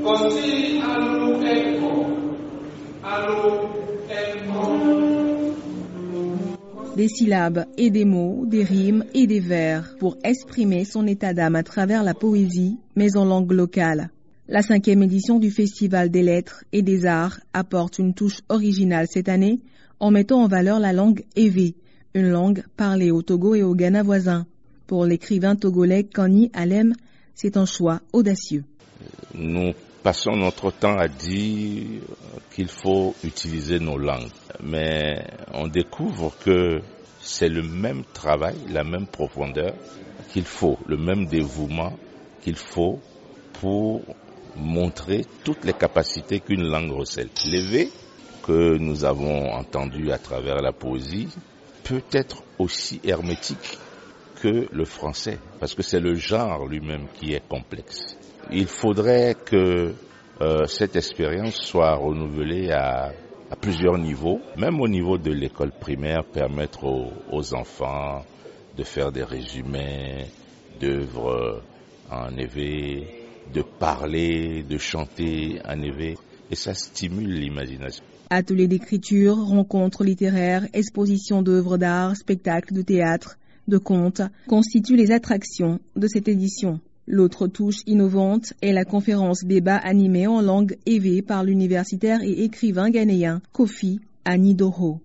Des syllabes et des mots, des rimes et des vers pour exprimer son état d'âme à travers la poésie, mais en langue locale. La 5e édition du Festival des Lettres et des Arts apporte une touche originale cette année en mettant en valeur la langue Ewe, une langue parlée au Togo et au Ghana voisins. Pour l'écrivain togolais Kani Alem, c'est un choix audacieux. Nous passons notre temps à dire qu'il faut utiliser nos langues, mais on découvre que c'est le même travail, la même profondeur qu'il faut, le même dévouement qu'il faut pour montrer toutes les capacités qu'une langue recèle. L'Ewe que nous avons entendu à travers la poésie peut être aussi hermétique que le français, parce que c'est le genre lui-même qui est complexe. Il faudrait que cette expérience soit renouvelée à plusieurs niveaux, même au niveau de l'école primaire, permettre aux enfants de faire des résumés d'œuvres en Ewe, de parler, de chanter en Ewe, et ça stimule l'imagination. Ateliers d'écriture, rencontres littéraires, expositions d'œuvres d'art, spectacles de théâtre, de contes constituent les attractions de cette édition. L'autre touche innovante est la conférence débat animée en langue Ewe par l'universitaire et écrivain ghanéen Kofi Anidoro.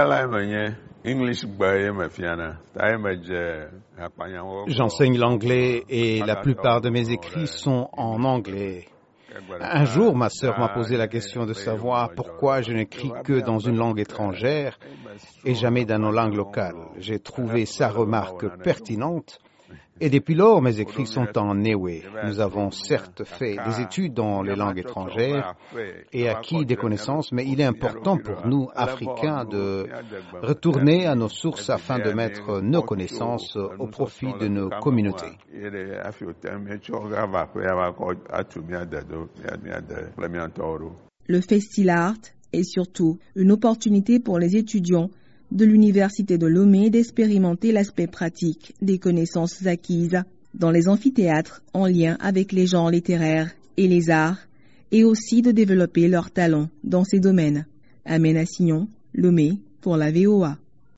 J'enseigne l'anglais et la plupart de mes écrits sont en anglais. Un jour, ma sœur m'a posé la question de savoir pourquoi je n'écris que dans une langue étrangère et jamais dans nos langues locales. J'ai trouvé sa remarque pertinente et depuis lors, mes écrits sont en Ewe. Nous avons certes fait des études dans les langues étrangères et acquis des connaissances, mais il est important pour nous, Africains, de retourner à nos sources afin de mettre nos connaissances au profit de nos communautés. Le Festillart est surtout une opportunité pour les étudiants de l'Université de Lomé d'expérimenter l'aspect pratique des connaissances acquises dans les amphithéâtres en lien avec les genres littéraires et les arts et aussi de développer leurs talents dans ces domaines. Amène Assignon, Lomé pour la VOA.